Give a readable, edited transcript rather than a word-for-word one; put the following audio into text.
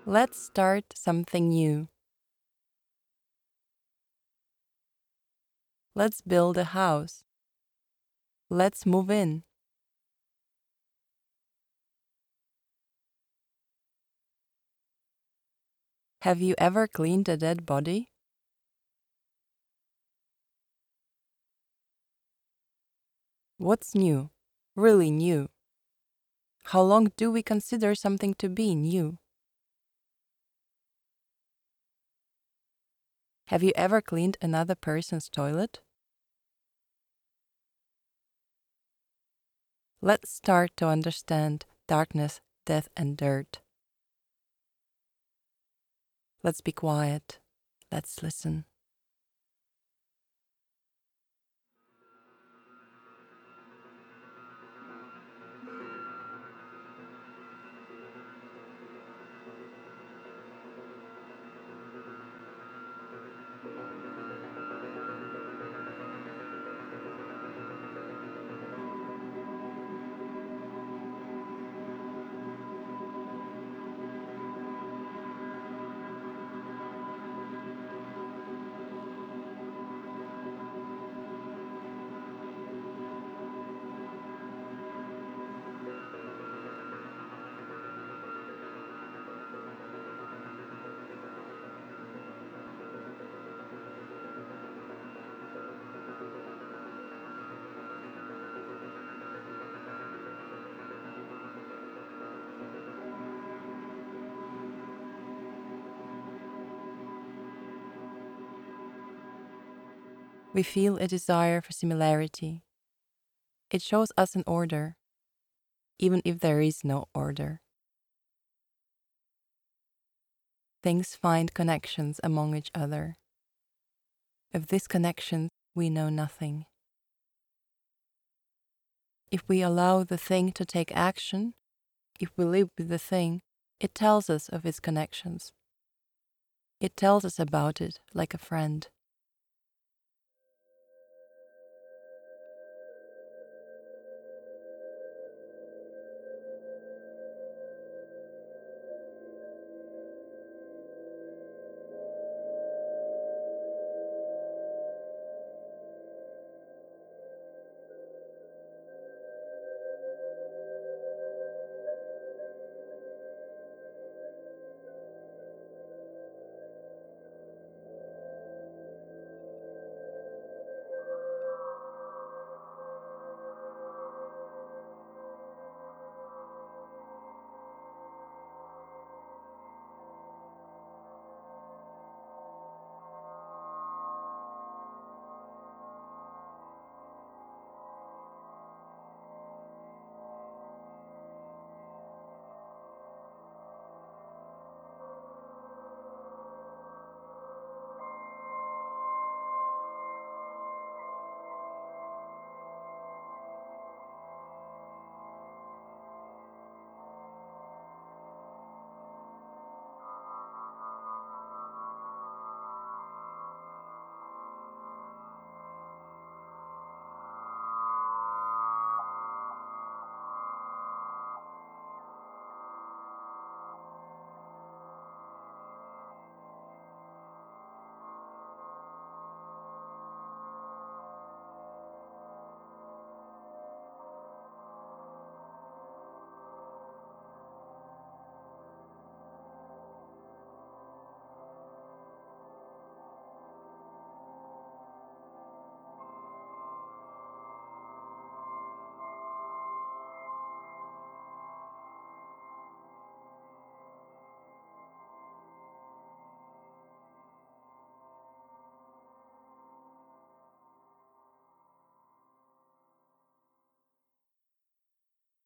Let's start something new. Let's build a house. Let's move in. Have you ever cleaned a dead body? What's new? Really new? How long do we consider something to be new? Have you ever cleaned another person's toilet? Let's start to understand darkness, death, and dirt. Let's be quiet. Let's listen. We feel a desire for similarity. It shows us an order, even if there is no order. Things find connections among each other. Of these connections, we know nothing. If we allow the thing to take action, if we live with the thing, it tells us of its connections. It tells us about it like a friend.